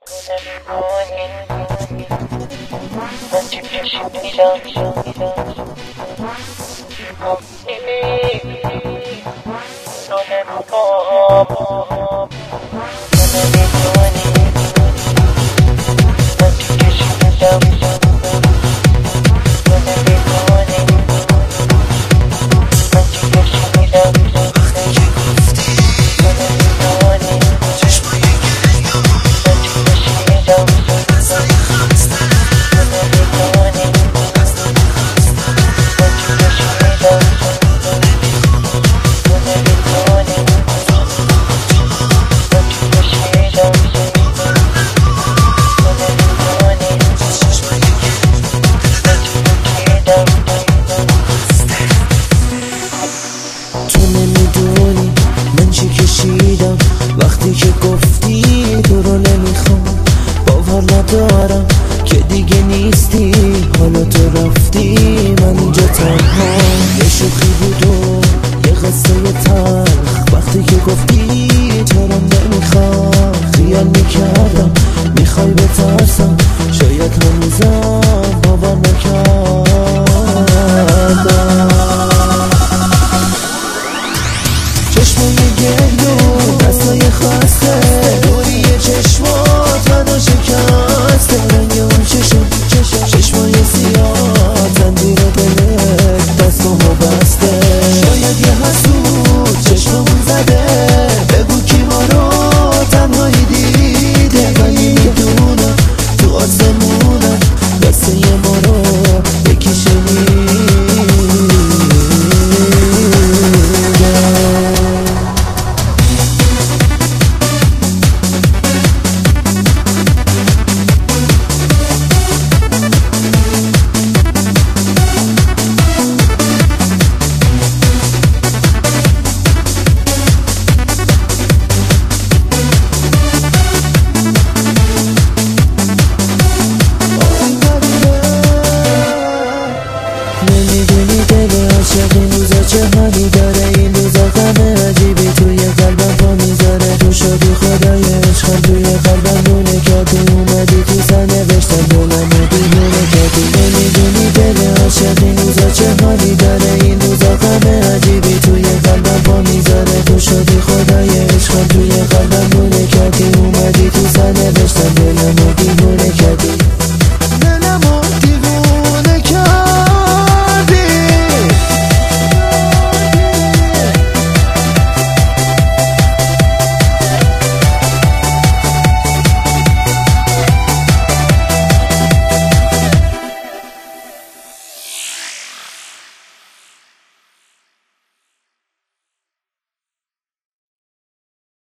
وقتی که گفتی تو رو نمیخوام، باور ندارم که دیگه نیستی، حالا تو رفتی من اینجا تنها. یه شوخی بود و یه قصه تلخ، وقتی که گفتی تو رو نمیخوام خیال میکردم میخوای بترسم، شاید هنوزم باور نکردم. چشمای گردو دستای خسته دوری چشمات منو شکسته، رنگ اون چشمای سیاه تندیر دلت دستامو بسته. شاید یه حسود چشممون زده، بگو کی ما رو تنهایی دیده، ولی میدونم تو آسمونم دسته ما رو یکی شنیده. نمیدونی دل عاشق این روزا چه حالی داره، این روزا غم عجیبی توی قلبم پا میذاره، تو شدی خدای عشقم توی قلبم دونه که